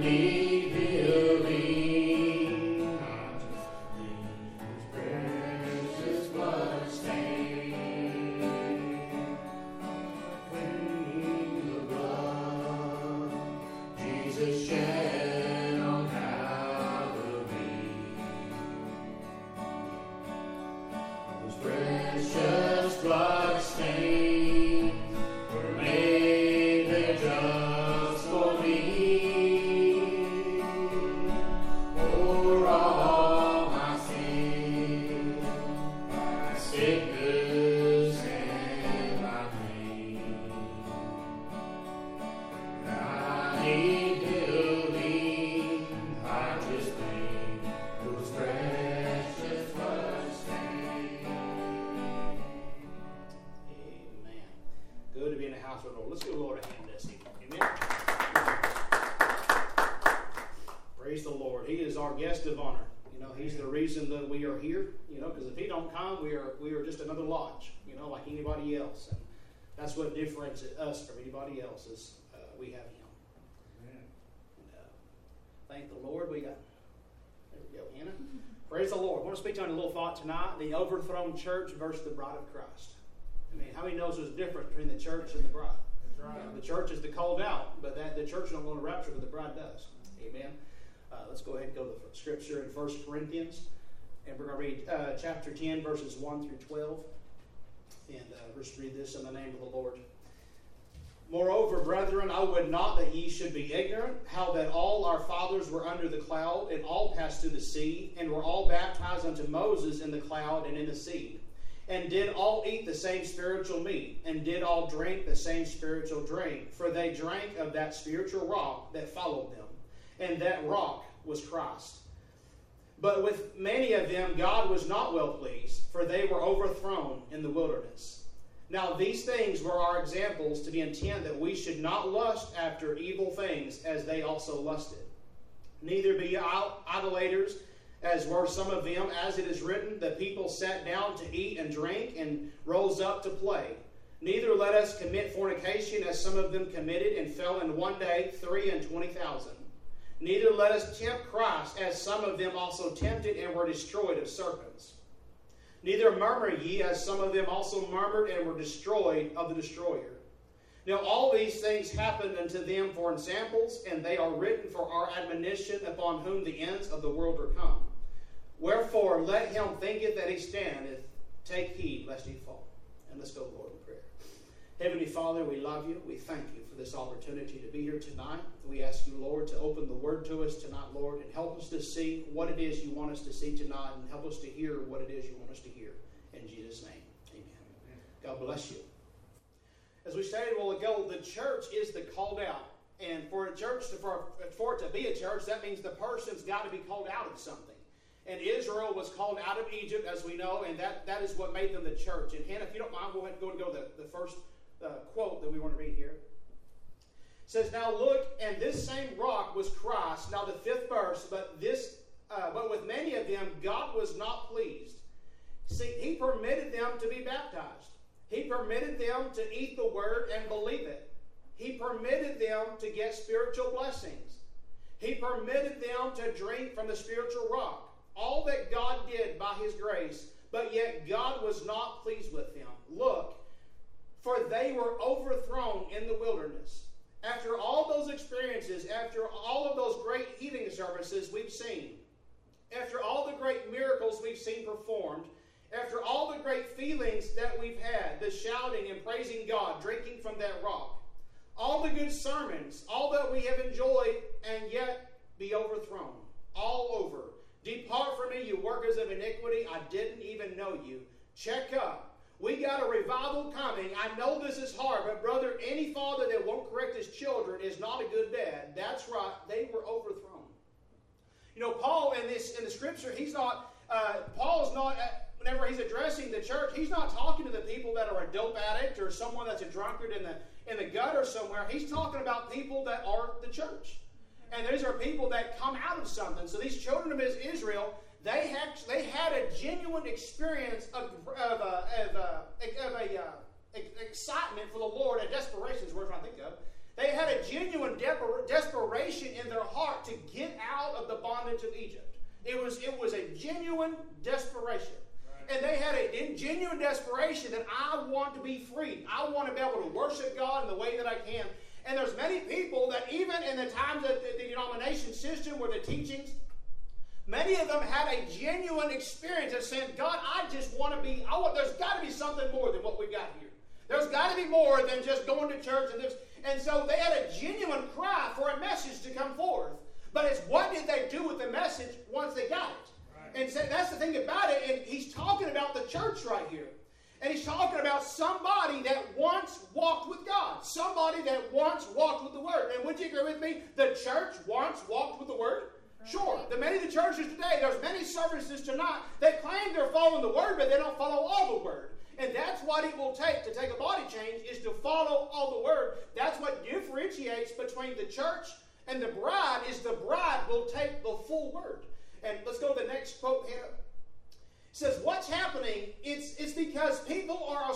need healing. I just need His precious blood stained. Clean the blood Jesus shed on Calvary. His precious blood stained were made there just for me. For all my sin, my sickness and my pain. I need healing. I just need those precious blood stained. Amen. Good to be in the house of the Lord. Let's give the Lord a hand this evening. Amen. Praise the Lord. He is our guest of honor. You know, He's the reason that we are here. You know, because if He don't come, we are just another lodge. You know, like anybody else. And that's what differentiates us from anybody else is we have Him. Amen. And, thank the Lord. There we go, Hannah. Praise the Lord. I want to speak to you on a little thought tonight. The overthrown church versus the bride of Christ. I mean, how many knows there's a difference between the church and the bride? That's right. The church is the called out, but the church don't go to rapture, but the bride does. Amen. Let's go ahead and go to the scripture in 1 Corinthians, and we're going to read chapter 10, verses 1 through 12. And just read this in the name of the Lord. Moreover, brethren, I would not that ye should be ignorant, how that all our fathers were under the cloud, and all passed through the sea, and were all baptized unto Moses in the cloud and in the sea, and did all eat the same spiritual meat, and did all drink the same spiritual drink, for they drank of that spiritual rock that followed them, and that rock was Christ. But with many of them God was not well pleased, for they were overthrown in the wilderness. Now these things were our examples, to the intent that we should not lust after evil things, as they also lusted. Neither be idolaters, as were some of them, as it is written, the people sat down to eat and drink, and rose up to play. Neither let us commit fornication, as some of them committed, and fell in one day 23,000. Neither let us tempt Christ, as some of them also tempted, and were destroyed of serpents. Neither murmur ye, as some of them also murmured, and were destroyed of the destroyer. Now all these things happened unto them for examples, and they are written for our admonition, upon whom the ends of the world are come. Wherefore let him thinketh that he standeth, take heed lest he fall. And let's go, Lord, in prayer. Heavenly Father, we love you. We thank you for this opportunity to be here tonight. We ask you, Lord, to open the word to us tonight, Lord, and help us to see what it is you want us to see tonight, and help us to hear what it is you want us to hear. In Jesus' name, amen. God bless you. As we stated a while ago, the church is the called out. And for a church, for it to be a church, that means the person's got to be called out of something. And Israel was called out of Egypt, as we know, and that is what made them the church. And Hannah, if you don't mind, go ahead and go to the first quote that we want to read here. It says, "Now look, and this same rock was Christ." Now the fifth verse, but with many of them God was not pleased. See, He permitted them to be baptized. He permitted them to eat the word and believe it. He permitted them to get spiritual blessings. He permitted them to drink from the spiritual rock. All that God did by His grace, but yet God was not pleased with them. Look, for they were overthrown in the wilderness. After all those experiences, after all of those great healing services we've seen, after all the great miracles we've seen performed, after all the great feelings that we've had, the shouting and praising God, drinking from that rock, all the good sermons, all that we have enjoyed, and yet be overthrown, all over. Depart from me, you workers of iniquity. I didn't even know you. Check up. We got a revival coming. I know this is hard, but brother, any father that won't correct his children is not a good dad. That's right. They were overthrown. You know, Paul in the scripture, Paul's not, whenever he's addressing the church, he's not talking to the people that are a dope addict or someone that's a drunkard in the gutter somewhere. He's talking about people that are the church. And these are people that come out of something. So these children of Israel, they had a genuine experience of excitement for the Lord, a desperation is the word I think of. They had a genuine desperation in their heart to get out of the bondage of Egypt. It was a genuine desperation. And they had a genuine desperation that I want to be free. I want to be able to worship God in the way that I can. And there's many people that even in the times of the denomination system where the teachings, many of them had a genuine experience of saying, God, I just want to be, there's got to be something more than what we got here. There's got to be more than just going to church. And so they had a genuine cry for a message to come forth. But it's what did they do with the message once they got it? And so that's the thing about it. And he's talking about the church right here. And he's talking about somebody that once walked with God. Somebody that once walked with the Word. And would you agree with me? The church once walked with the Word? Sure. Many of the churches today, there's many services tonight that claim they're following the Word, but they don't follow all the Word. And that's what it will take to take a body change, is to follow all the Word. That's what differentiates between the church and the bride, is the bride will take the full Word. And let's go to the next quote, Hannah. It says, what's happening, it's because people are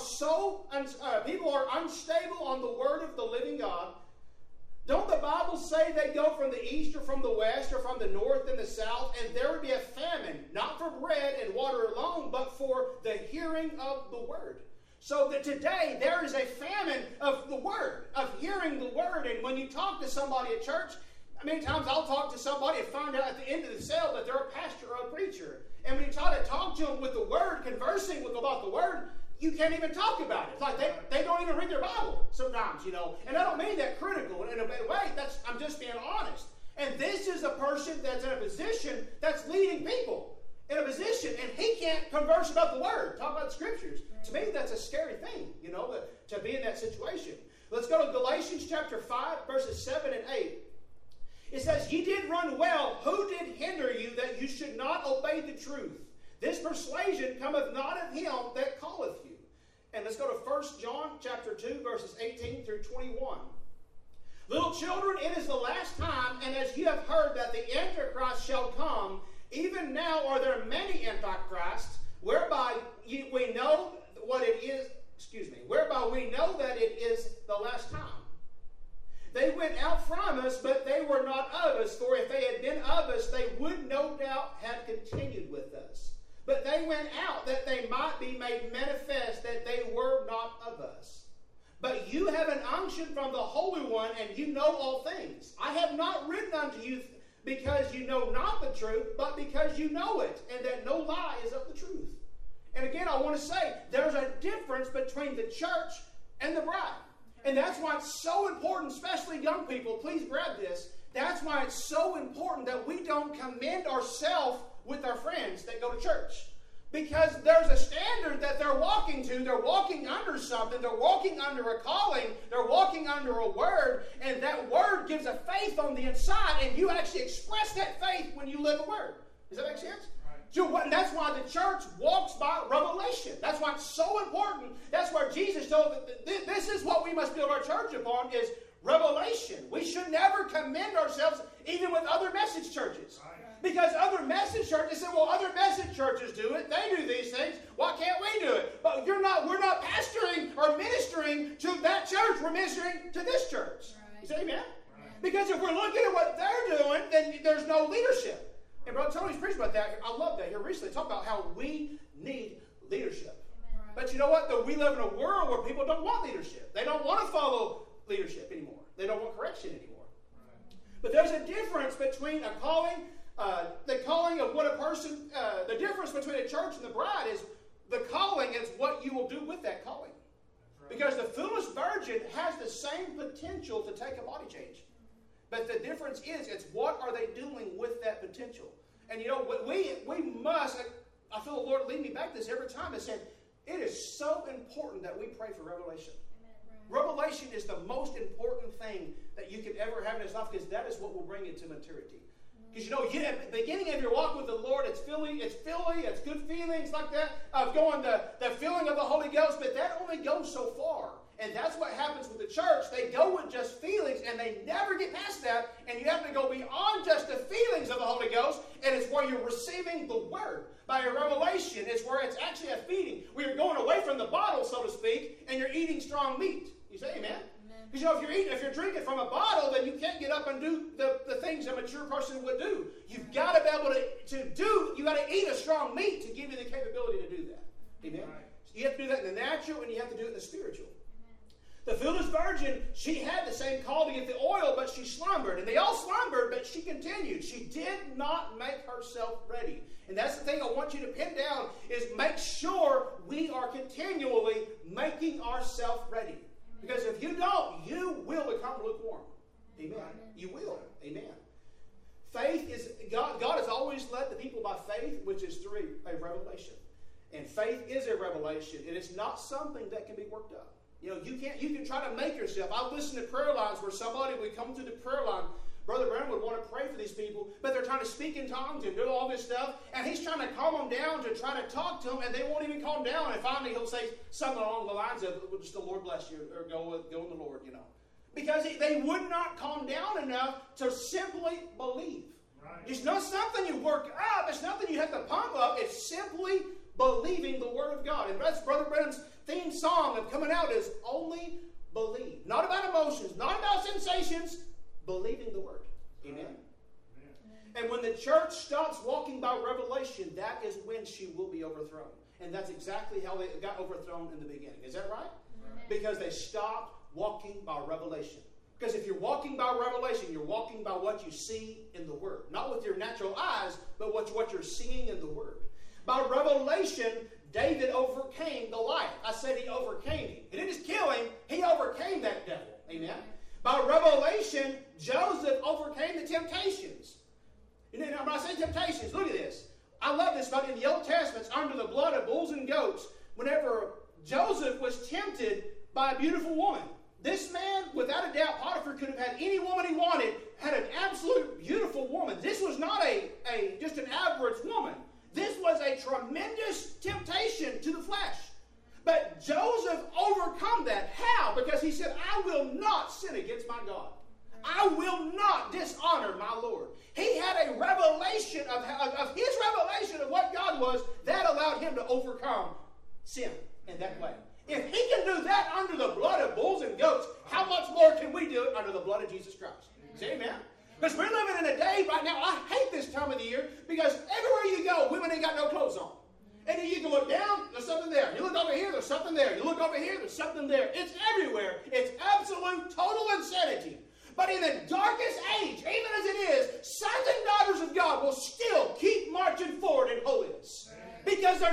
unstable on the Word of the living God. Don't the Bible say they go from the east or from the west or from the north and the south, and there would be a famine, not for bread and water alone, but for the hearing of the Word. So that today there is a famine of the Word, of hearing the Word. And when you talk to somebody at church, many times I'll talk to somebody and find out at the end of the sale that they're a pastor or a preacher. And when you try to talk to them with the Word, conversing about the Word, you can't even talk about it. It's like they don't even read their Bible sometimes, you know. And I don't mean that critical in a bad way. I'm just being honest. And this is a person that's in a position that's leading people in a position, and he can't converse about the Word, talk about the Scriptures. To me, that's a scary thing, you know, to be in that situation. Let's go to Galatians chapter 5, verses 7 and 8. It says, ye did run well. Who did hinder you that you should not obey the truth? This persuasion cometh not of him that calleth you. And let's go to 1 John chapter 2, verses 18 through 21. Little children, it is the last time, and as you have heard that the Antichrist shall come, even now are there many Antichrists, whereby we know what it is, whereby we know that it is the last time. They went out from us, but they were not of us, for if they had been of us, they would no doubt have continued with us. But they went out that they might be made manifest that they were not of us. But you have an unction from the Holy One, and you know all things. I have not written unto you because you know not the truth, but because you know it, and that no lie is of the truth. And again, I want to say, there's a difference between the church and the bride. And that's why it's so important, especially young people, please grab this. That's why it's so important that we don't commend ourselves with our friends that go to church. Because there's a standard that they're walking to. They're walking under something. They're walking under a calling. They're walking under a word. And that word gives a faith on the inside. And you actually express that faith when you live a word. Does that make sense? So, and that's why the church walks by revelation. That's why it's so important. That's where Jesus told that this is what we must build our church upon, is revelation. We should never commend ourselves even with other message churches. Because other message churches say, well, other message churches do it. They do these things. Why can't we do it? But we're not pastoring or ministering to that church. We're ministering to this church. You say amen? Because if we're looking at what they're doing, then there's no leadership. And Brother Tony's preached about that. I love that here recently. Talk about how we need leadership. But you know what? We live in a world where people don't want leadership. They don't want to follow leadership anymore. They don't want correction anymore. But there's a difference between a calling, the calling of what a person, the difference between a church and the bride is the calling is what you will do with that calling. Because the foolish virgin has the same potential to take a body change. But the difference is, it's what are they doing with that potential? And you know, we must, I feel the Lord lead me back to this every time. It said, it is so important that we pray for revelation. Revelation is the most important thing that you could ever have in this life, because that is what will bring you to maturity. Because you know, at the beginning of your walk with the Lord, it's it's good feelings like that, of going the feeling of the Holy Ghost, but that only goes so far. And that's what happens with the church. They go with just feelings, and they never get past that, and you have to go beyond just the feelings of the Holy Ghost, and it's where you're receiving the Word. By a revelation, it's where it's actually a feeding, where you're going away from the bottle, so to speak, and you're eating strong meat. You say amen? Because if you're drinking from a bottle, then you can't get up and do the things a mature person would do. You've got to be able you got to eat a strong meat to give you the capability to do that. Amen? Right. So you have to do that in the natural and you have to do it in the spiritual. The foolish virgin, she had the same call to get the oil, but she slumbered. And they all slumbered, but she continued. She did not make herself ready. And that's the thing I want you to pin down, is make sure we are continually making ourselves ready. Because if you don't, you will become lukewarm. Amen. You will. Amen. Faith is, God has always led the people by faith, which is through a revelation. And faith is a revelation. And it's not something that can be worked up. You can try to make yourself. I listen to prayer lines where somebody would come to the prayer line. Brother Brown would want to pray for these people, but they're trying to speak in tongues and do all this stuff, and he's trying to calm them down to try to talk to them, and they won't even calm down. And finally, he'll say something along the lines of, well, just the Lord bless you, or go in the Lord, because they would not calm down enough to simply believe. Right. It's not something you work up. It's nothing you have to pump up. It's simply believing the Word of God. And that's Brother Branham's theme song of coming out is only believe. Not about emotions, not about sensations, believing the Word. Amen? Amen. And when the church stops walking by revelation, that is when she will be overthrown. And that's exactly how they got overthrown in the beginning. Is that right? Amen. Because they stopped walking by revelation. Because if you're walking by revelation, you're walking by what you see in the Word. Not with your natural eyes, but what you're seeing in the Word. By revelation, David overcame Goliath. I said he overcame him. He didn't just kill him, he overcame that devil. Amen? By revelation, Joseph overcame the temptations. When I say temptations, look at this. I love this, but in the Old Testament, it's under the blood of bulls and goats. Whenever Joseph was tempted by a beautiful woman, this man, without a doubt, Potiphar could have had any woman he wanted, had an absolute beautiful woman. This was not just an average woman. This was a tremendous temptation to the flesh. But Joseph overcome that. How? Because he said, I will not sin against my God. I will not dishonor my Lord. He had a revelation of his revelation of what God was that allowed him to overcome sin in that way. If he can do that under the blood of bulls and goats, how much more can we do it under the blood of Jesus Christ? Say amen. Because we're living in a day right now, I hate this time of the year, because everywhere you go, women ain't got no clothes on. And then you can look down, there's something there. You look over here, there's something there. You look over here, there's something there. It's everywhere. It's absolute, total insanity. But in the darkest age, even as it is, sons and daughters of God will still keep marching forward in holiness. Because there's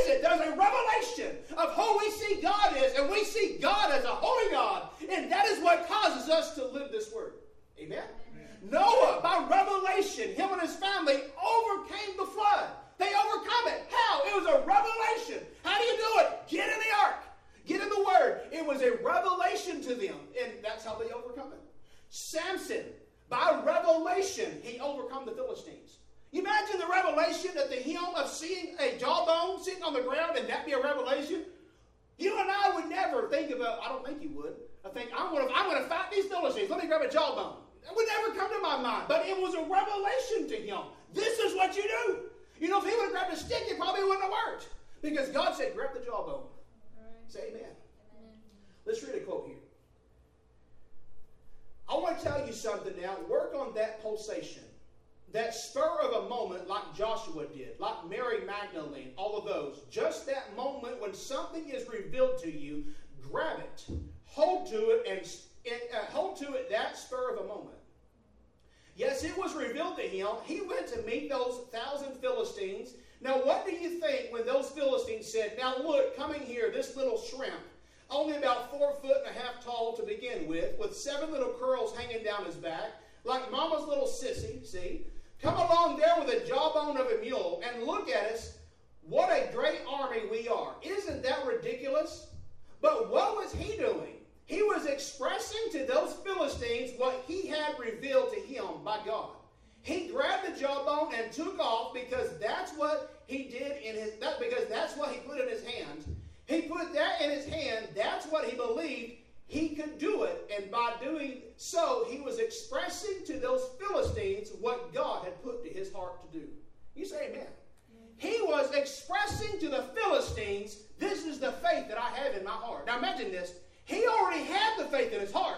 a revelation of who we see God is, and we see God as a holy God. And that is what causes us to live this word. Amen? Noah, by revelation, him and his family overcame the flood. They overcome it. How? It was a revelation. How do you do it? Get in the ark. Get in the Word. It was a revelation to them, and that's how they overcome it. Samson, by revelation, he overcome the Philistines. You imagine the revelation at the him of seeing a jawbone sitting on the ground, and that be a revelation? You and I would never think about, I don't think you would, I think, I'm going to fight these Philistines. Let me grab a jawbone. That would never come to my mind. But it was a revelation to him. This is what you do. If he would have grabbed a stick, it probably wouldn't have worked. Because God said, grab the jawbone. Right. Say amen. Amen. Let's read a quote here. I want to tell you something now. Work on that pulsation. That spur of a moment like Joshua did, like Mary Magdalene, all of those. Just that moment when something is revealed to you, grab it. Hold to it and hold to it that spur of a moment. Yes, it was revealed to him. He went to meet those 1,000 Philistines. Now, what do you think when those Philistines said, now look, coming here, this little shrimp, only about 4.5 feet tall to begin with 7 little curls hanging down his back, like mama's little sissy, see? Come along there with a jawbone of a mule and look at us. What a great army we are. Isn't that ridiculous? But what was he doing? He was expressing to those Philistines what he had revealed to him by God. He grabbed the jawbone and took off because that's what he did because that's what he put in his hand. He put that in his hand. That's what he believed he could do it. And by doing so, he was expressing to those Philistines what God had put to his heart to do. You say amen. He was expressing to the Philistines, this is the faith that I have in my heart. Now imagine this. He already had the faith in his heart.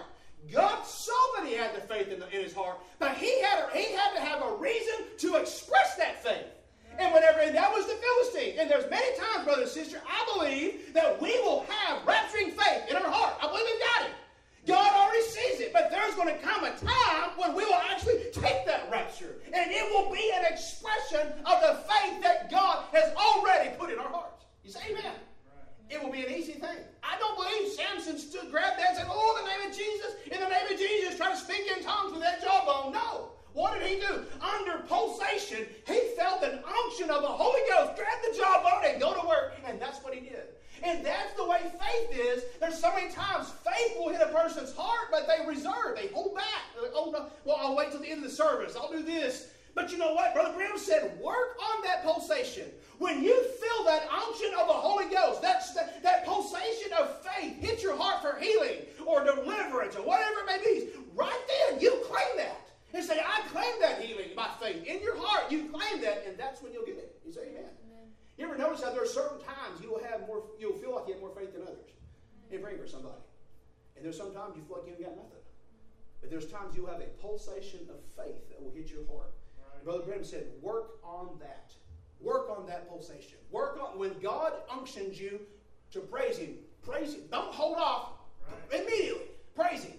God saw that he had the faith in his heart, but he had to have a reason to express that faith. And that was the Philistine. And there's many times, brother and sister, I believe that we will have rapturing faith in our heart. I believe we've got it. God already sees it, but there's going to come a time when we will actually take that rapture. And it will be an expression of the faith that God has already put in our hearts. You say amen? It will be an easy thing. I don't believe Samson grabbed that and said, oh, in the name of Jesus, in the name of Jesus, try to speak in tongues with that jawbone. No. What did he do? Under pulsation, he felt an unction of the Holy Ghost, grab the jawbone and go to work. And that's what he did. And that's the way faith is. There's so many times faith will hit a person's heart, but they reserve. They hold back. They're like, oh, no, well, I'll wait till the end of the service. I'll do this. But you know what? Brother Branham said, work on that pulsation. When you feel that unction of the Holy Ghost, that pulsation of faith hit your heart for healing or deliverance or whatever it may be, right then you claim that. And say, I claim that healing by faith. In your heart, you claim that, and that's when you'll get it. You say amen. You ever notice how there are certain times you'll feel like you have more faith than others in praying for somebody. And there's sometimes you feel like you haven't got nothing. But there's times you'll have a pulsation of faith that will hit your heart. Right. Brother Branham said, work on that. Work on that pulsation. Work on, when God unctions you to praise Him, praise Him. Don't hold off. Right. Immediately. Praise Him.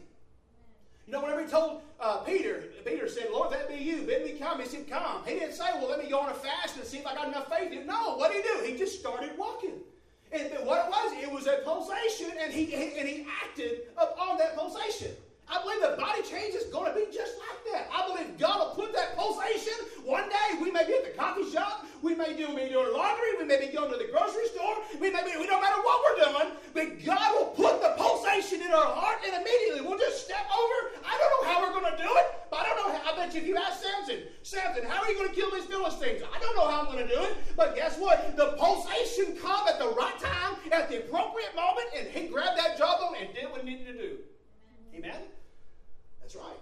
You know, whenever he told Peter said, Lord, if that be you, bid me come. He said, come. He didn't say, well, let me go on a fast and see if I got enough faith. No, what did he do? He just started walking. And what it was a pulsation, and he acted upon that pulsation. I believe the body change is going to be just like that. I believe God will put that pulsation. One day we may be at the coffee shop. We may be doing laundry. We may be going to the grocery store. We don't matter what we're doing, but God will put the pulsation in our heart, and immediately we'll just step over. I don't know how we're going to do it, but I don't know how. I bet you if you ask Samson, how are you going to kill these Philistines? I don't know how I'm going to do it, but guess what? The pulsation come at the right time, at the appropriate moment, and he grabbed that jawbone and did what he needed to do. Amen? That's right.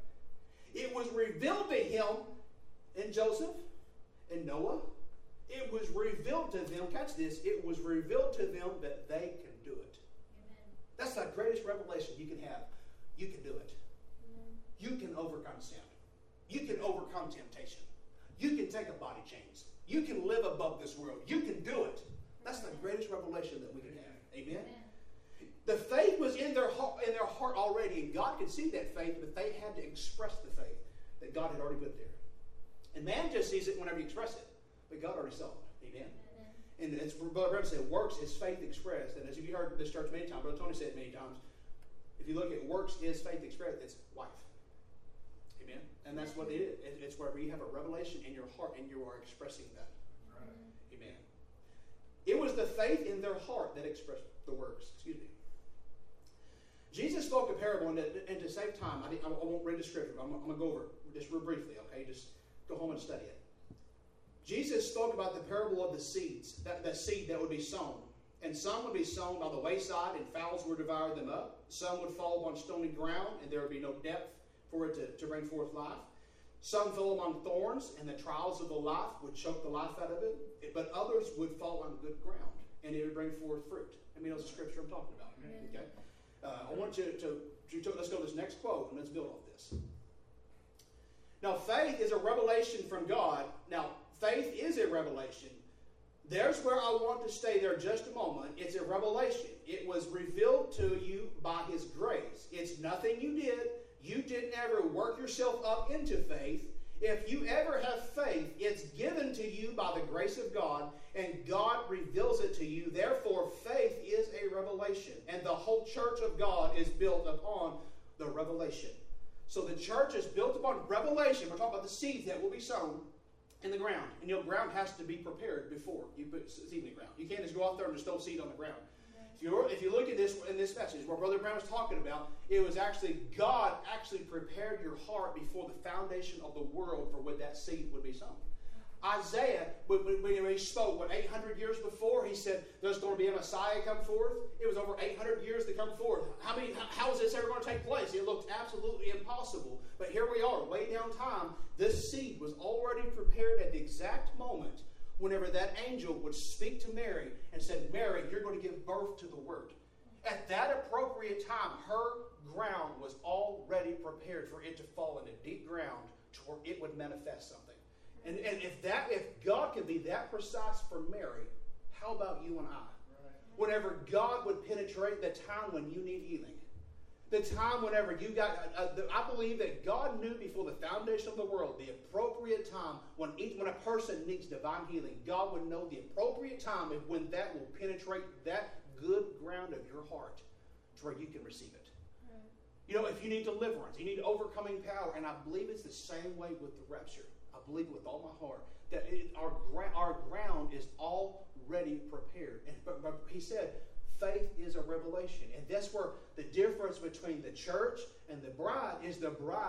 It was revealed to him and Joseph and Noah. It was revealed to them, catch this, it was revealed to them that they can do it. Amen. That's the greatest revelation you can have. You can do it. Amen. You can overcome sin. You can overcome temptation. You can take a body change. You can live above this world. You can do it. That's the greatest revelation that we can have. Amen? Amen. The faith was in their heart already, and God could see that faith, but they had to express the faith that God had already put there. And man just sees it whenever you express it, but God already saw it. Amen? And as Brother Branham said, works is faith expressed. And as you heard this church many times, Brother Tony said many times, if you look at works is faith expressed, it's life. Amen? And that's what it is. It's where you have a revelation in your heart, and you are expressing that. Right. Amen. It was the faith in their heart that expressed the works. Excuse me. Jesus spoke a parable, and to save time, I won't read the scripture, but I'm going to go over it just real briefly, okay? Just go home and study it. Jesus spoke about the parable of the seeds, the seed that would be sown. And some would be sown by the wayside, and fowls would devour them up. Some would fall upon stony ground, and there would be no depth for it to bring forth life. Some fell among thorns, and the trials of the life would choke the life out of it. But others would fall on good ground, and it would bring forth fruit. I mean, that's the scripture I'm talking about. Okay? I want you to let's go to this next quote, and let's build off this. Now, faith is a revelation from God. Now, faith is a revelation. There's where I want to stay there just a moment. It's a revelation. It was revealed to you by His grace. It's nothing you did. You didn't ever work yourself up into faith. If you ever have faith, it's given to you by the grace of God, and God reveals it to you. Therefore, faith is a revelation, and the whole church of God is built upon the revelation. So the church is built upon revelation. We're talking about the seeds that will be sown in the ground. And your ground has to be prepared before you put seed in the ground. You can't just go out there and just throw seed on the ground. If you look at this in this message, where Brother Brown was talking about, it was actually God actually prepared your heart before the foundation of the world for when that seed would be sown. Isaiah, when he spoke, 800 years before, he said there's going to be a Messiah come forth. It was over 800 years to come forth. How is this ever going to take place? It looked absolutely impossible. But here we are, way down time. This seed was already prepared at the exact moment whenever that angel would speak to Mary and said, Mary, you're going to give birth to the Word. At that appropriate time, her ground was already prepared for it to fall into deep ground to where it would manifest something. And if God can be that precise for Mary, how about you and I? Right. Whenever God would penetrate the time when you need healing, the time whenever you got, I believe that God knew before the foundation of the world the appropriate time when a person needs divine healing. God would know the appropriate time when that will penetrate that good ground of your heart to where you can receive it. Right. You know, if you need deliverance, you need overcoming power, and I believe it's the same way with the rapture. I believe it with all my heart that our ground is already prepared. But he said, faith is a revelation. And that's where the difference between the church and the bride is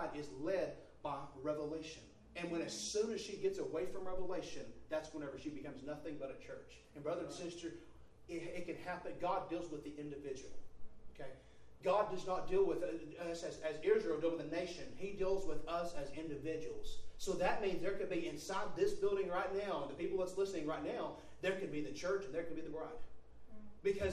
led by revelation. And as soon as she gets away from revelation, that's whenever she becomes nothing but a church. And brother and sister, it can happen. God deals with the individual. Okay? God does not deal with us as Israel dealt with the nation. He deals with us as individuals. So that means there could be inside this building right now, and the people that's listening right now, there could be the church and there could be the bride. Because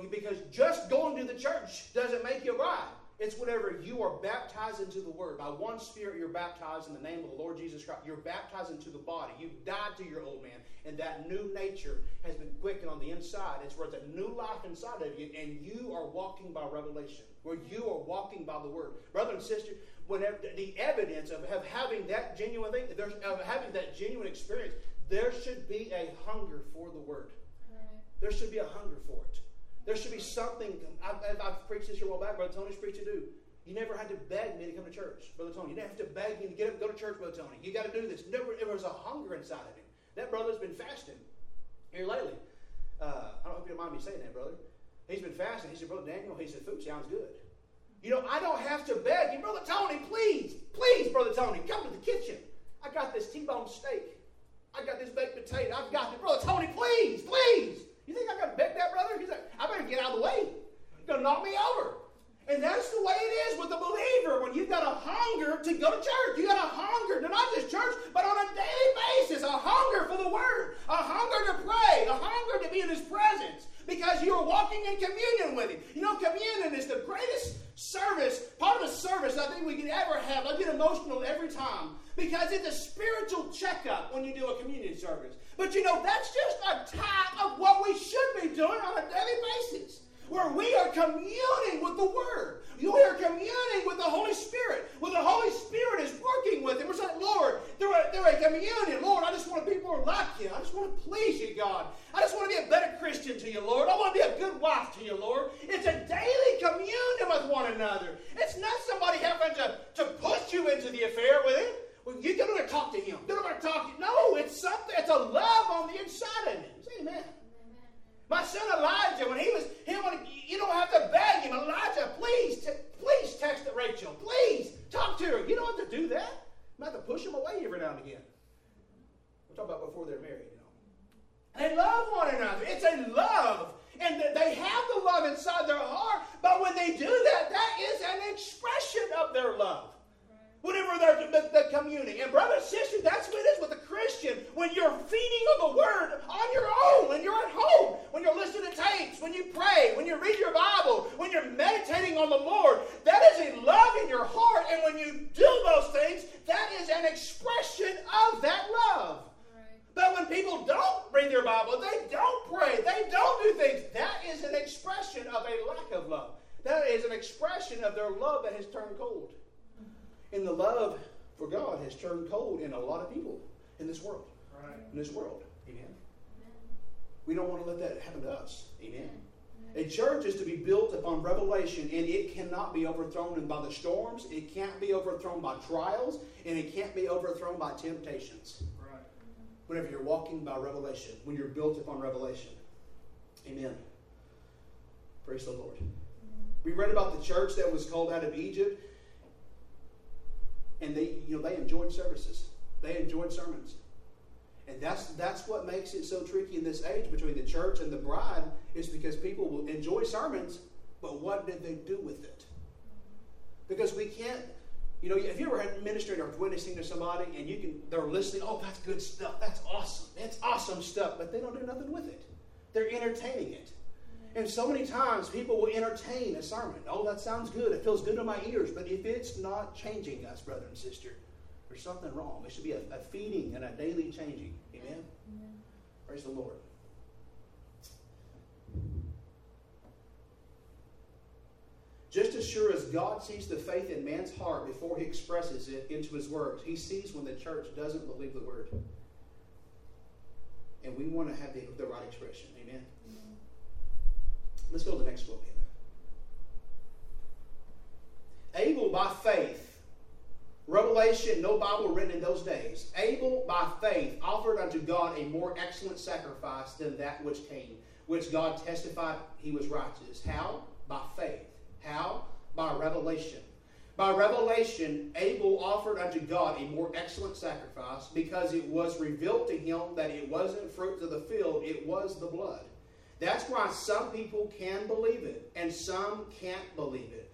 just going to the church doesn't make you a bride. It's whenever you are baptized into the Word. By one Spirit, you're baptized in the name of the Lord Jesus Christ. You're baptized into the body. You've died to your old man. And that new nature has been quickened on the inside. It's where it's a new life inside of you. And you are walking by revelation. Where you are walking by the Word. Brother and sister, whenever the evidence of having that genuine thing, of having that genuine experience, there should be a hunger for the Word. There should be a hunger for it. There should be something. I've preached this here a while back. Brother Tony's preached it too. You never had to beg me to come to church, Brother Tony. You didn't have to beg me to get up and go to church, Brother Tony. You got to do this. There was a hunger inside of him. That brother's been fasting here lately. I don't know if you don't mind me saying that, brother. He's been fasting. He said, Brother Daniel, he said, food sounds good. You know, I don't have to beg you, Brother Tony, please, Brother Tony, come to the kitchen. I got this T-bone steak. I got this baked potato. I've got this. Brother Tony, please. You think I got to beg that, brother? He's like, I better get out of the way. He's going to knock me over. And that's the way it is with the believer. When you've got a hunger to go to church, you got a hunger to not just church, but on a daily basis, a hunger for the Word, a hunger to pray, a hunger to be in His presence, because you are walking in communion with Him. You know, communion is the greatest service, part of the service I think we could ever have. I get emotional every time, because it's a spiritual checkup when you do a communion service. But you know, that's just a type of what we should be doing on a daily basis, where we are communing with the Word. We are communing with the Holy Spirit. Where the Holy Spirit is working with Him. We're saying, Lord, through a communion, Lord, I just want to be more like You. I just want to please You, God. I just want to be a better Christian to You, Lord. I want to be a good wife to You, Lord. It's a daily communion with one another. It's not somebody having to push you into the affair with Him. Well, you go to talk to Him. Go to talk to Him. No, it's something. It's a love on the inside of Him. Say amen. My son Elijah, you don't have to beg him. Elijah, please text Rachel. Please talk to her. You don't have to do that. You have to push him away every now and again. We're talking about before they're married, you know. They love one another. It's a love. And they have the love inside their heart. But when they do that, that is an expression of their love. Whenever they're communing. And brother and sister, that's what it is with a Christian. When you're feeding on the Word on your own, when you're at home, when you're listening to tapes, when you pray, when you read your Bible, when you're meditating on the Lord, that is a love in your heart. And when you do those things, that is an expression of that love. Right. But when people don't read their Bible, they don't pray, they don't do things, that is an expression of a lack of love. That is an expression of their love that has turned cold. And the love for God has turned cold in a lot of people in this world. Right. In this world. Amen. We don't want to let that happen to us. Amen. A church is to be built upon revelation, and it cannot be overthrown by the storms. It can't be overthrown by trials, and it can't be overthrown by temptations. Right. Whenever you're walking by revelation, when you're built upon revelation. Amen. Praise the Lord. We read about the church that was called out of Egypt. And they enjoyed services. They enjoyed sermons. And that's what makes it so tricky in this age between the church and the bride, is because people will enjoy sermons, but what did they do with it? Because we can't, if you ever had ministering or witnessing to somebody and they're listening, oh, that's good stuff, that's awesome, that's awesome stuff, but they don't do nothing with it. They're entertaining it. And so many times people will entertain a sermon. Oh, that sounds good. It feels good to my ears. But if it's not changing us, brother and sister, there's something wrong. It should be a feeding and a daily changing. Amen? Amen. Praise the Lord. Just as sure as God sees the faith in man's heart before he expresses it into his words, he sees when the church doesn't believe the word. And we want to have the right expression. Amen? Amen. Let's go to the next quote. Abel by faith. Revelation, no Bible written in those days. Abel by faith offered unto God a more excellent sacrifice than that which Cain, which God testified he was righteous. How? By faith. How? By revelation. By revelation, Abel offered unto God a more excellent sacrifice because it was revealed to him that it wasn't fruits of the field, it was the blood. That's why some people can believe it and some can't believe it.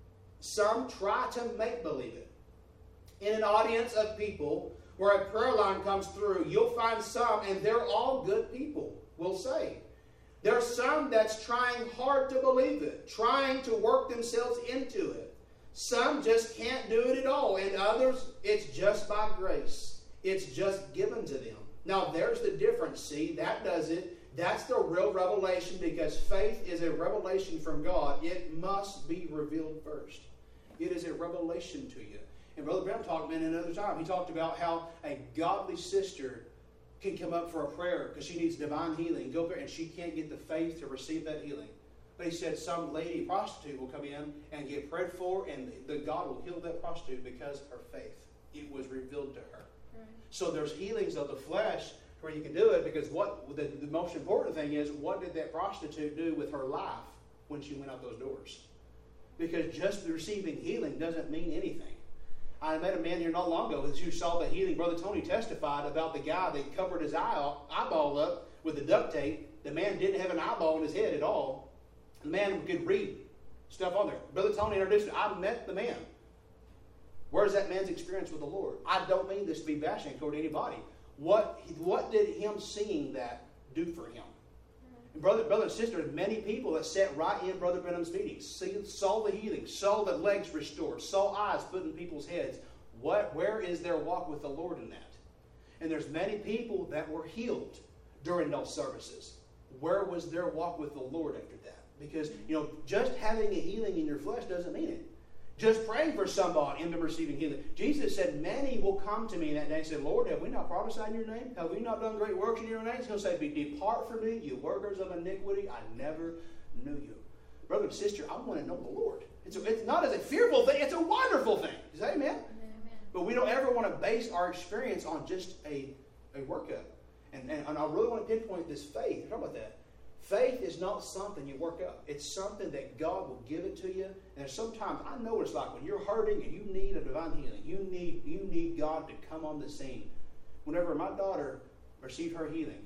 Some try to make believe it. In an audience of people where a prayer line comes through, you'll find some, and they're all good people, we'll say. There's some that's trying hard to believe it, trying to work themselves into it. Some just can't do it at all, and others, it's just by grace. It's just given to them. Now, there's the difference. See, that does it. That's the real revelation, because faith is a revelation from God. It must be revealed first. It is a revelation to you. And Brother Brown talked about it another time. He talked about how a godly sister can come up for a prayer because she needs divine healing. Go up there and she can't get the faith to receive that healing. But he said some lady prostitute will come in and get prayed for, and the God will heal that prostitute because of her faith. It was revealed to her. Right. So there's healings of the flesh where you can do it, because what the most important thing is, what did that prostitute do with her life when she went out those doors? Because just receiving healing doesn't mean anything. I met a man here not long ago who saw the healing. Brother Tony testified about the guy that covered his eyeball up with the duct tape. The man didn't have an eyeball in his head at all. The man could read stuff on there. Brother Tony introduced me. I met the man. Where's that man's experience with the Lord? I don't mean this to be bashing toward anybody. What did him seeing that do for him? And brother and sister, many people that sat right in Brother Branham's meetings saw the healing, saw the legs restored, saw eyes put in people's heads. Where is their walk with the Lord in that? And there's many people that were healed during those services. Where was their walk with the Lord after that? Because, just having a healing in your flesh doesn't mean it. Just praying for somebody and them receiving healing. Jesus said, many will come to me in that day and say, Lord, have we not prophesied in your name? Have we not done great works in your name? He'll say, depart from me, you workers of iniquity. I never knew you. Brother and sister, I want to know the Lord. It's not as a fearful thing. It's a wonderful thing. You say amen? Amen. But we don't ever want to base our experience on just a workup. And I really want to pinpoint this faith. Talk about that. Faith is not something you work up. It's something that God will give it to you. And sometimes, I know what it's like when you're hurting and you need a divine healing. You need God to come on the scene. Whenever my daughter received her healing,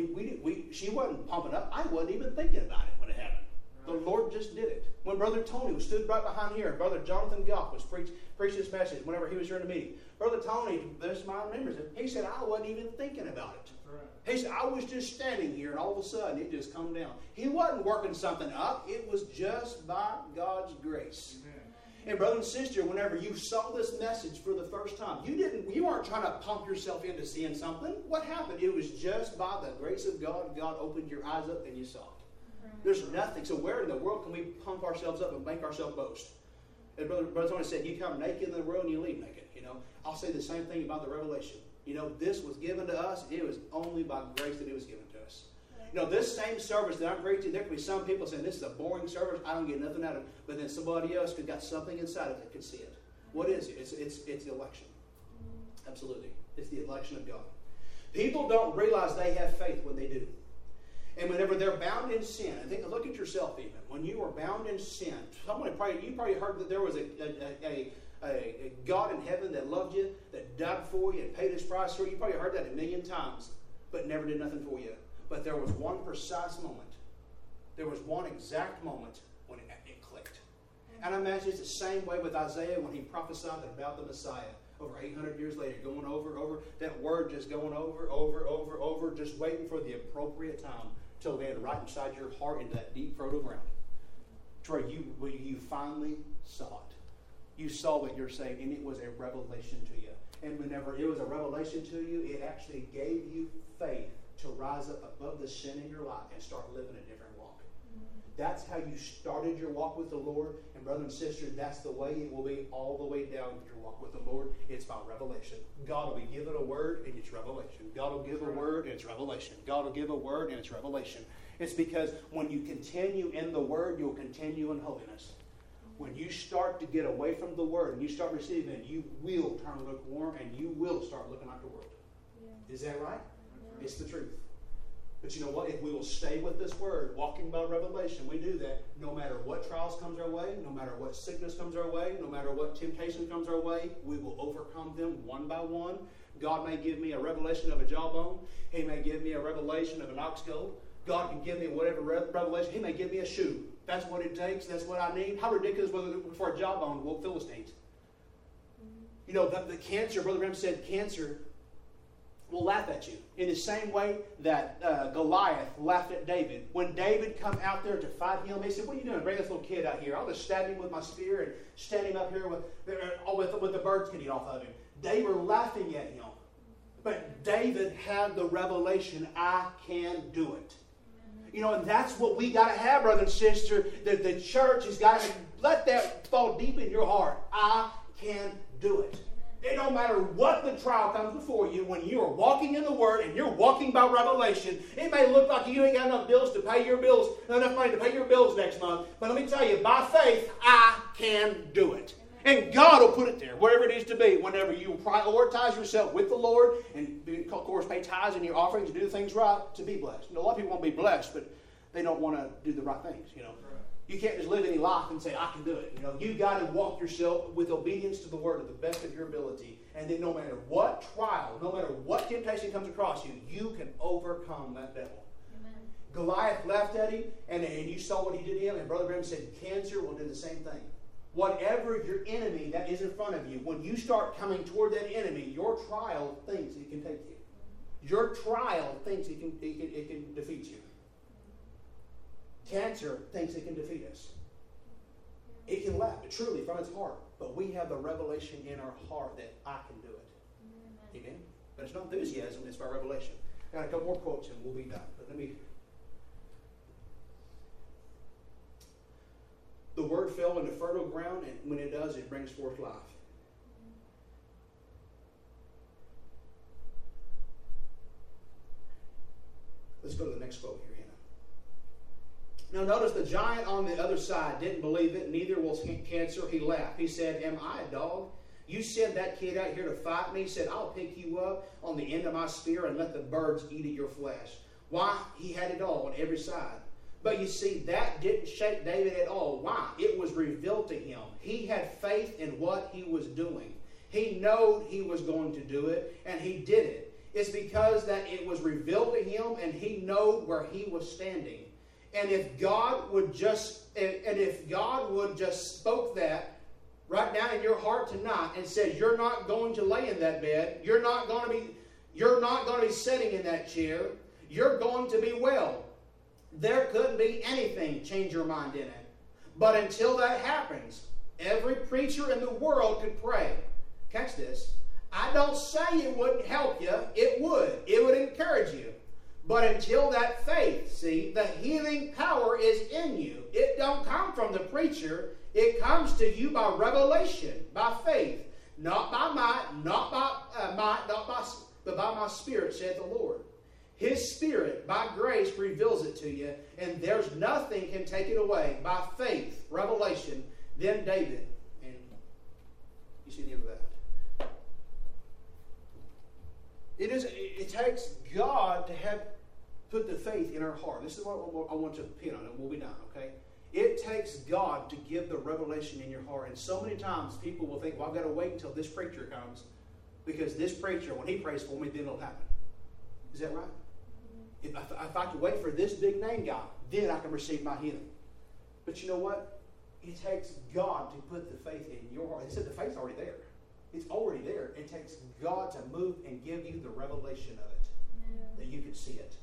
she wasn't pumping up. I wasn't even thinking about it when it happened. The Lord just did it. When Brother Tony was stood right behind here, and Brother Jonathan Goff was preached this message whenever he was here in the meeting. Brother Tony, this my remembers it. He said, I wasn't even thinking about it. He said, I was just standing here, and all of a sudden, it just come down. He wasn't working something up. It was just by God's grace. Amen. And brother and sister, whenever you saw this message for the first time, you weren't trying to pump yourself into seeing something. What happened? It was just by the grace of God. God opened your eyes up, and you saw it. There's nothing. So where in the world can we pump ourselves up and make ourselves boast? And Brother Tony said, you come naked in the world and you leave naked. I'll say the same thing about the revelation. This was given to us. It was only by grace that it was given to us. This same service that I'm preaching, there could be some people saying, this is a boring service. I don't get nothing out of it. But then somebody else could got something inside of it that could see it. What is it? It's the election. Absolutely. It's the election of God. People don't realize they have faith when they do. And whenever they're bound in sin, look at yourself even. When you are bound in sin, you probably heard that there was a God in heaven that loved you, that died for you and paid his price for you. You probably heard that a million times, but never did nothing for you. But there was one precise moment. There was one exact moment when it clicked. And I imagine it's the same way with Isaiah when he prophesied about the Messiah. Over 800 years later, going over, that word just going over, just waiting for the appropriate time to land right inside your heart into that deep fertile ground. To where you finally saw it. You saw what you're saying, and it was a revelation to you. And whenever it was a revelation to you, it actually gave you faith to rise up above the sin in your life and start living a different walk. That's how you started your walk with the Lord. And brother and sister, that's the way it will be all the way down with your walk with the Lord. It's by revelation. God will be given a word and it's revelation. God will give a word and it's revelation. God will give a word and it's revelation. It's because when you continue in the word, you'll continue in holiness. When you start to get away from the word and you start receiving it, you will turn lukewarm and you will start looking like the world. Yeah. Is that right? Yeah. It's the truth. But you know what? If we will stay with this word, walking by revelation, we do that no matter what trials comes our way, no matter what sickness comes our way, no matter what temptation comes our way, we will overcome them one by one. God may give me a revelation of a jawbone. He may give me a revelation of an ox goad. God can give me whatever revelation. He may give me a shoe. That's what it takes. That's what I need. How ridiculous was it for a jawbone? Well, Philistines. You know, the cancer, Brother Graham said, cancer will laugh at you. In the same way that Goliath laughed at David. When David come out there to fight him, he said, what are you doing? Bring this little kid out here. I'll just stab him with my spear and stand him up here with the birds getting off of him. They were laughing at him. But David had the revelation, I can do it. You know, and that's what we got to have, brother and sister. The church has got to let that fall deep in your heart. I can do it. It don't matter what the trial comes before you, when you are walking in the Word and you're walking by revelation, it may look like you ain't got enough bills to pay your bills, not enough money to pay your bills next month. But let me tell you, by faith, I can do it. And God will put it there, wherever it needs to be, whenever you prioritize yourself with the Lord and, of course, pay tithes and your offerings and do things right to be blessed. You know, a lot of people want to be blessed, but they don't want to do the right things, you know. You can't just live any life and say, I can do it. You know, you got to walk yourself with obedience to the Word to the best of your ability. And then no matter what trial, no matter what temptation comes across you, you can overcome that devil. Amen. Goliath laughed at him, and you saw what he did to him. And Brother Graham said, cancer will do the same thing. Whatever your enemy that is in front of you, when you start coming toward that enemy, your trial thinks it can take you. Your trial thinks it can defeat you. Cancer thinks it can defeat us. It can laugh, truly, from its heart. But we have the revelation in our heart that I can do it. Amen? But it's not enthusiasm, it's by revelation. I got a couple more quotes and we'll be done. But let me... The word fell into fertile ground, and when it does, it brings forth life. Let's go to the next quote here, Hannah. Now notice the giant on the other side didn't believe it, neither was cancer. He laughed. He said, am I a dog? You sent that kid out here to fight me. He said, I'll pick you up on the end of my spear and let the birds eat at your flesh. Why? He had it all on every side. But you see, that didn't shake David at all. Why? It was revealed to him. He had faith in what he was doing. He knew he was going to do it, and he did it. It's because that it was revealed to him, and he knew where he was standing. And if God would just spoke that right now in your heart tonight and said, you're not going to lay in that bed, you're not going to be sitting in that chair, you're going to be well. There couldn't be anything change your mind in it. But until that happens, every preacher in the world could pray. Catch this. I don't say it wouldn't help you. It would. It would encourage you. But until that faith, see, the healing power is in you. It don't come from the preacher. It comes to you by revelation, by faith. Not by might, but by my spirit, saith the Lord. His Spirit, by grace, reveals it to you, and there's nothing can take it away. By faith, revelation, then David. And you see the end of that. It takes God to have put the faith in our heart. This is what I want to pin on, and we'll be done, okay? It takes God to give the revelation in your heart. And so many times people will think, well, I've got to wait until this preacher comes, because this preacher, when he prays for me, then it'll happen. Is that right? If I have to wait for this big name guy, then I can receive my healing. But you know what? It takes God to put the faith in your heart. He said the faith's already there. It's already there. It takes God to move and give you the revelation of it, that you can see it.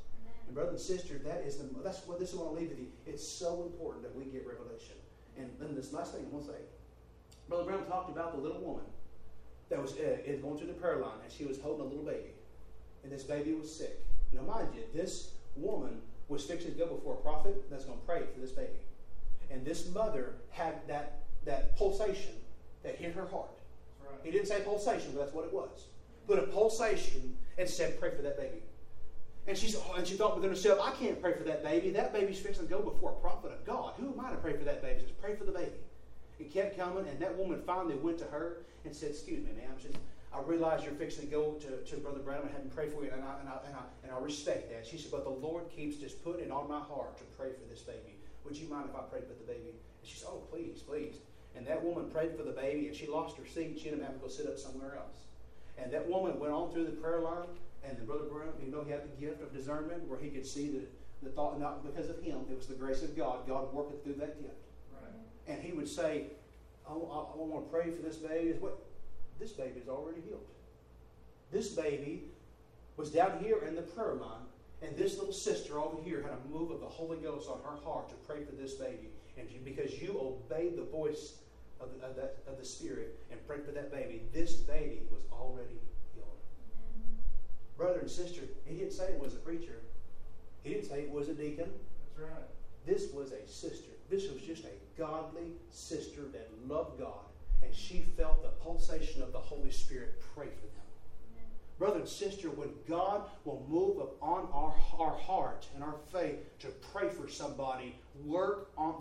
And brother and sister, that's what this is what I want to leave with you. It's so important that we get revelation. And then this last thing I want to say, Brother Brown talked about the little woman that was going through the prayer line, and she was holding a little baby, and this baby was sick. Now, mind you, this woman was fixing to go before a prophet that's going to pray for this baby, and this mother had that pulsation that hit her heart. Right. He didn't say pulsation, but that's what it was. Put a pulsation and said, "Pray for that baby." And she thought within herself, "I can't pray for that baby. That baby's fixing to go before a prophet of God. Who am I to pray for that baby?" She says, "Pray for the baby." It kept coming, and that woman finally went to her and said, "Excuse me, ma'am. I realize you're fixing to go to Brother Branham and have him pray for you, and I respect that." She said, "But the Lord keeps just putting it on my heart to pray for this baby. Would you mind if I prayed for the baby?" And she said, "Oh, please, please." And that woman prayed for the baby, and she lost her seat. She ended up having to go sit up somewhere else. And that woman went on through the prayer line, and then Brother Branham, he had the gift of discernment where he could see the thought, not because of him, it was the grace of God. God working through that gift. Right. And he would say, I want to pray for this baby. This baby is already healed. This baby was down here in the prayer line, and this little sister over here had a move of the Holy Ghost on her heart to pray for this baby. And because you obeyed the voice of the Spirit and prayed for that baby, this baby was already healed. Brother and sister, he didn't say it was a preacher. He didn't say it was a deacon. That's right. This was a sister. This was just a godly sister that loved God, and she felt the pulsation of the Holy Spirit pray for them. Brother and sister, when God will move upon our heart and our faith to pray for somebody, work on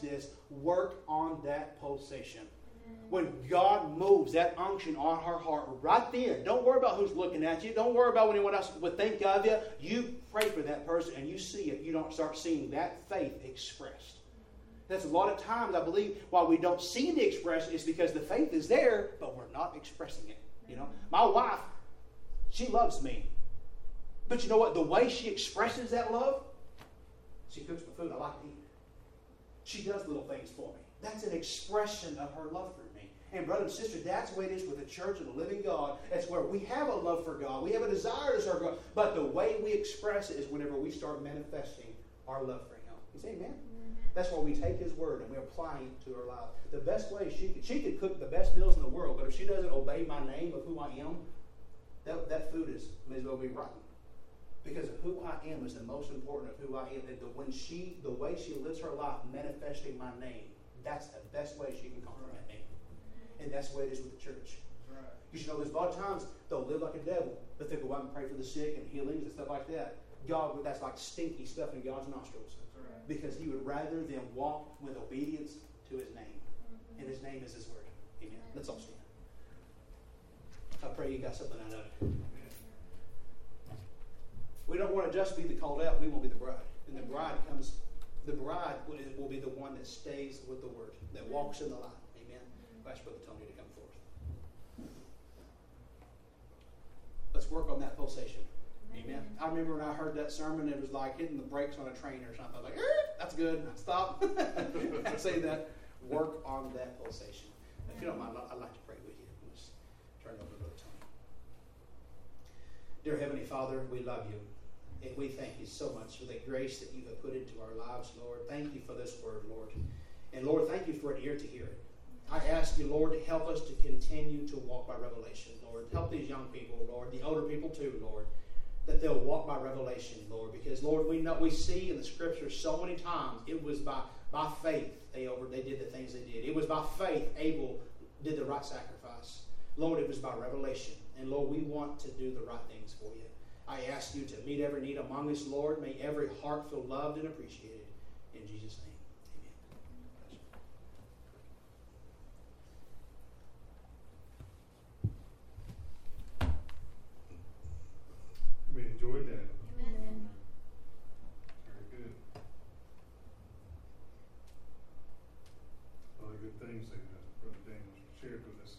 that pulsation. When God moves that unction on her heart right then, don't worry about who's looking at you. Don't worry about what anyone else would think of you. You pray for that person and you see it. You don't start seeing that faith expressed. That's a lot of times, I believe, why we don't see the expression is because the faith is there, but we're not expressing it. My wife, she loves me. But you know what? The way she expresses that love, she cooks my food I like to eat. She does little things for me. That's an expression of her love for me. And brother and sister, that's the way it is with the church of the living God. That's where we have a love for God. We have a desire to serve God. But the way we express it is whenever we start manifesting our love for Him. You say amen? That's where we take His word and we apply it to our life. The best way she could cook the best meals in the world, but if she doesn't obey my name of who I am, that food may as well be rotten. Because of who I am is the most important of who I am. And the way she lives her life manifesting my name, that's the best way she can compliment me. And that's the way it is with the church. Right. Because there's a lot of times they'll live like a devil, but they'll go out and pray for the sick and healings and stuff like that. That's like stinky stuff in God's nostrils. That's right. Because He would rather them walk with obedience to His name. And His name is His word. Amen. Let's all stand. I pray you got something out of it. We don't want to just be the called out. We want to be the bride. And the bride will be the one that stays with the word, that walks in the light. Amen. I ask Brother Tony to come forth. Let's work on that pulsation. Amen. I remember when I heard that sermon, it was like hitting the brakes on a train or something. I was like, that's good. Stop. I say that. Work on that pulsation. If you don't mind, I'd like to pray with you. Let's turn it over to Brother Tony. Dear Heavenly Father, we love you. And we thank you so much for the grace that you have put into our lives, Lord. Thank you for this word, Lord. And Lord, thank you for an ear to hear it. I ask you, Lord, to help us to continue to walk by revelation, Lord. Help these young people, Lord, the older people too, Lord, that they'll walk by revelation, Lord. Because, Lord, we see in the Scriptures so many times it was by faith they did the things they did. It was by faith Abel did the right sacrifice. Lord, it was by revelation. And, Lord, we want to do the right things for you. I ask you to meet every need among us, Lord. May every heart feel loved and appreciated. In Jesus' name, amen. We enjoyed that. Amen. Very good. All the good things that Brother Daniel shared with us.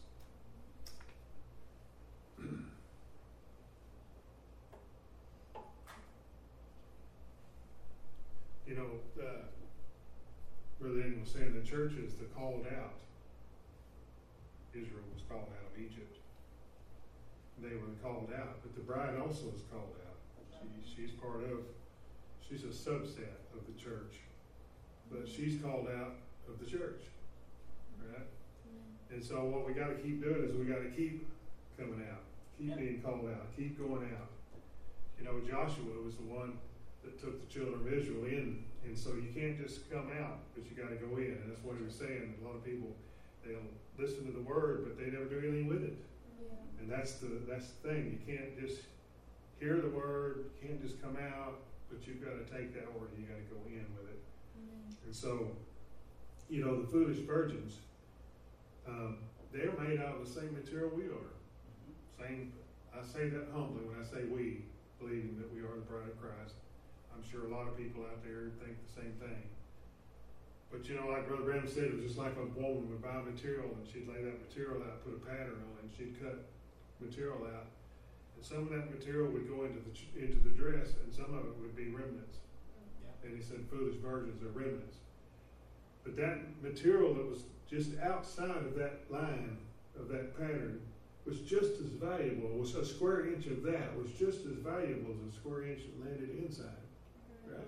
Brother Daniel was saying the church is the called out. Israel was called out of Egypt. They were called out, but the bride also is called out. She's part of She's a subset of the church, but she's called out of the church, right? And so what we got to keep doing is we got to keep coming out, keep being called out, keep going out. You know, Joshua was the one that took the children of Israel in, and so you can't just come out, but you got to go in. And that's what he was saying. A lot of people, they'll listen to the word, but they never do anything with it. Yeah. And that's the thing. You can't just hear the word, you can't just come out, but you've got to take that word and you got to go in with it. And so, you know, the foolish virgins, they're made out of the same material we are. Same. I say that humbly when I say we, believing that we are the bride of Christ. I'm sure a lot of people out there think the same thing. But you know, like Brother Branham said, it was just like a woman would buy material and she'd lay that material out, put a pattern on it, and she'd cut material out. And some of that material would go into the dress, and some of it would be remnants. Yeah. And he said, foolish virgins are remnants. But that material that was just outside of that line, of that pattern, was just as valuable. Was a square inch of that was just as valuable as a square inch that landed inside. Right?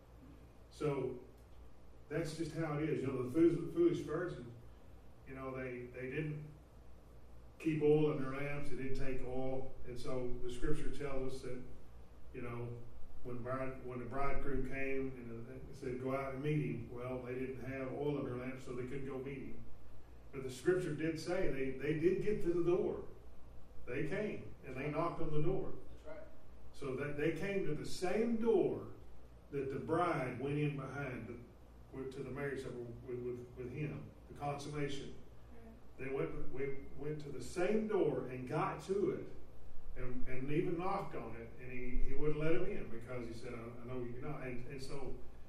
So that's just how it is. You know, the foolish virgin, you know, they didn't keep oil in their lamps, they didn't take oil. And so the scripture tells us that, you know, when the bridegroom came and it said, go out and meet him, well, they didn't have oil in their lamps, so they couldn't go meet him. But the scripture did say they did get to the door. They came and they knocked on the door. That's right. So that they came to the same door that the bride went in behind to the marriage supper with him, the consummation. They went to the same door and got to it and even knocked on it, and he wouldn't let him in because he said, I know you're not. And so,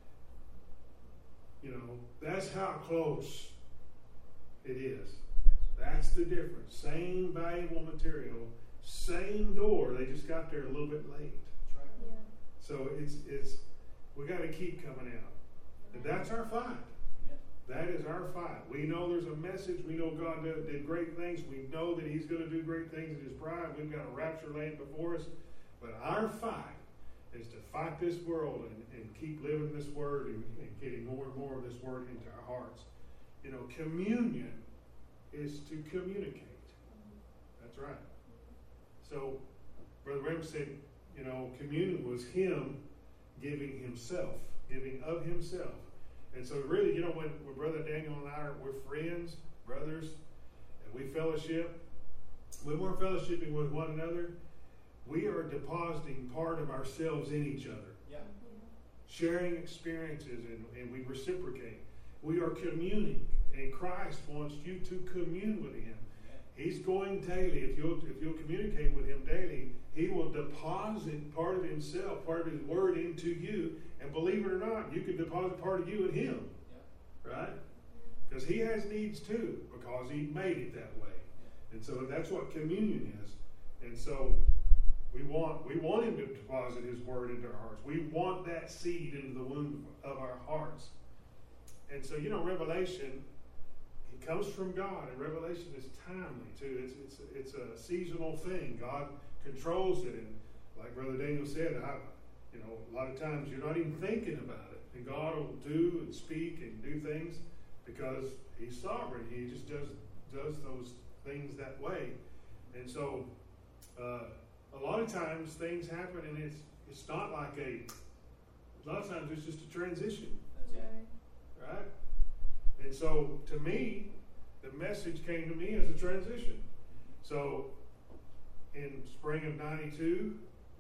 you know, that's how close it is. That's the difference. Same valuable material, same door. They just got there a little bit late. That's right. Yeah. So it's we got to keep coming out. And that's our fight. That is our fight. We know there's a message. We know God did great things. We know that He's going to do great things in His bride. We've got a rapture laying before us. But our fight is to fight this world and keep living this Word and getting more and more of this Word into our hearts. You know, communion is to communicate. That's right. So, Brother Ram said, you know, communion was Him giving Himself, giving of Himself. And so really, you know, when Brother Daniel and I we're friends, brothers, and we fellowship, when we're fellowshipping with one another, we are depositing part of ourselves in each other. Yeah. Sharing experiences, and we reciprocate. We are communing, and Christ wants you to commune with Him. Yeah. He's going daily. If you'll communicate with Him daily, He will deposit part of Himself, part of His Word into you. And believe it or not, you can deposit part of you in Him. Yeah. Right? Because He has needs too, because He made it that way. Yeah. And so that's what communion is. And so we want Him to deposit His Word into our hearts. We want that seed into the womb of our hearts. And so, you know, Revelation, it comes from God, and Revelation is timely too. It's a seasonal thing. God controls it, and like Brother Daniel said, you know, a lot of times you're not even thinking about it, and God will do and speak and do things because He's sovereign. He just does those things that way. And so, a lot of times things happen, and it's not like a lot of times it's just a transition. That's it. Right? And so, to me, the message came to me as a transition. So, in spring of 91,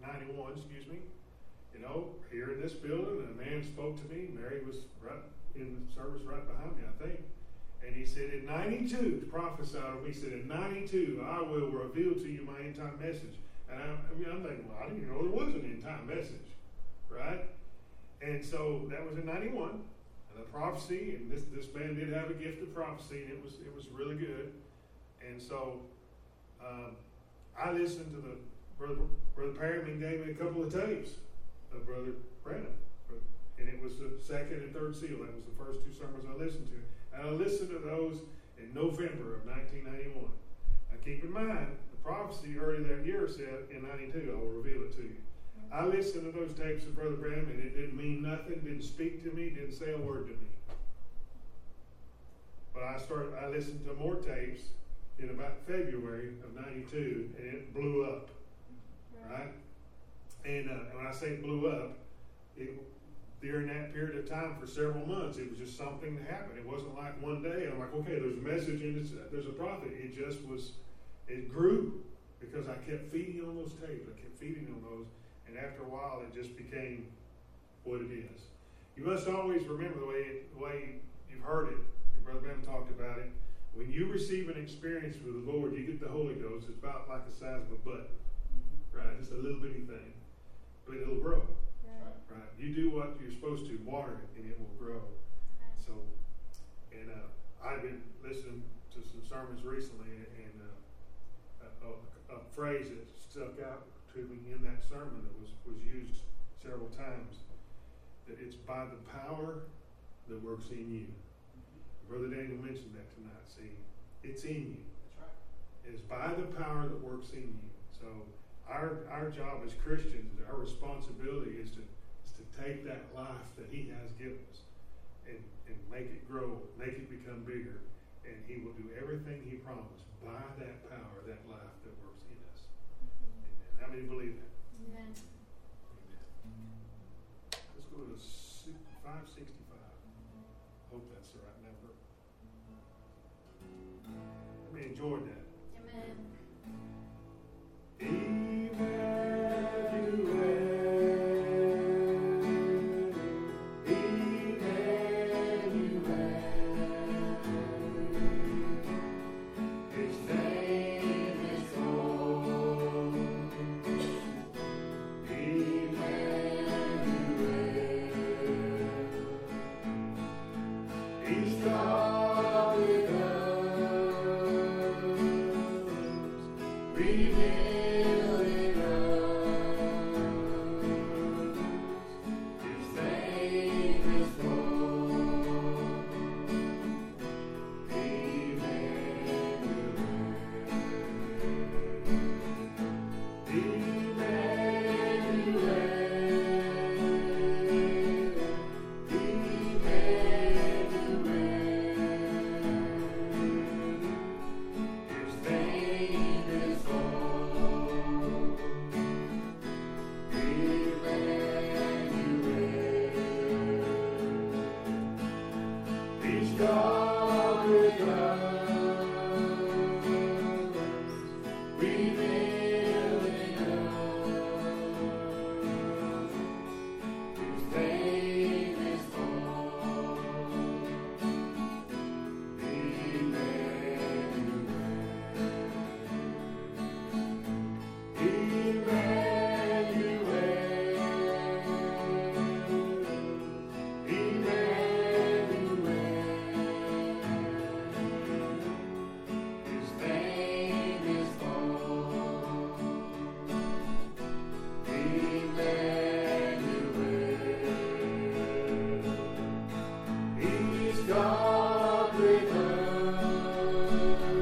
you know, here in this building, a man spoke to me. Mary was right in the service right behind me, I think. And he said, in 92, prophesied over me, he said, in 92, I will reveal to you my end time message. And I'm thinking, well, I didn't even know there was an end time message. Right? And so, that was in 91. The prophecy, and this man did have a gift of prophecy, and it was really good. And so I listened to the Brother Perryman gave me a couple of tapes of Brother Branham, and it was the second and third seal. That was the first two sermons I listened to, and I listened to those in November of 1991. Now keep in mind, the prophecy early that year said in 92, I will reveal it to you. I listened to those tapes of Brother Branham, and it didn't mean nothing, didn't speak to me, didn't say a word to me. But I listened to more tapes in about February of '92, and it blew up, right? And when I say blew up, during that period of time for several months, it was just something that happened. It wasn't like one day, I'm like, okay, there's a message and there's a prophet. It just was, it grew because I kept feeding on those tapes. I kept feeding on those, and after a while, it just became what it is. You must always remember the way you've heard it, and Brother Ben talked about it. When you receive an experience with the Lord, you get the Holy Ghost. It's about like the size of a button, right? Just a little bitty thing, but it'll grow. Right. You do what you're supposed to, water it, and it will grow. So, and I've been listening to some sermons recently, and a phrase that stuck out to me in that sermon that was used several times, that it's by the power that works in you. Brother Daniel mentioned that tonight. See, it's in you. That's right. It's by the power that works in you. So our job as Christians, our responsibility is to take that life that He has given us and make it grow, make it become bigger, and He will do everything He promised by that power, that life that works in us. Amen. How many believe that? Amen. Amen. Let's go to 565. Hope that's the right number. How many enjoyed that? Amen. God with us.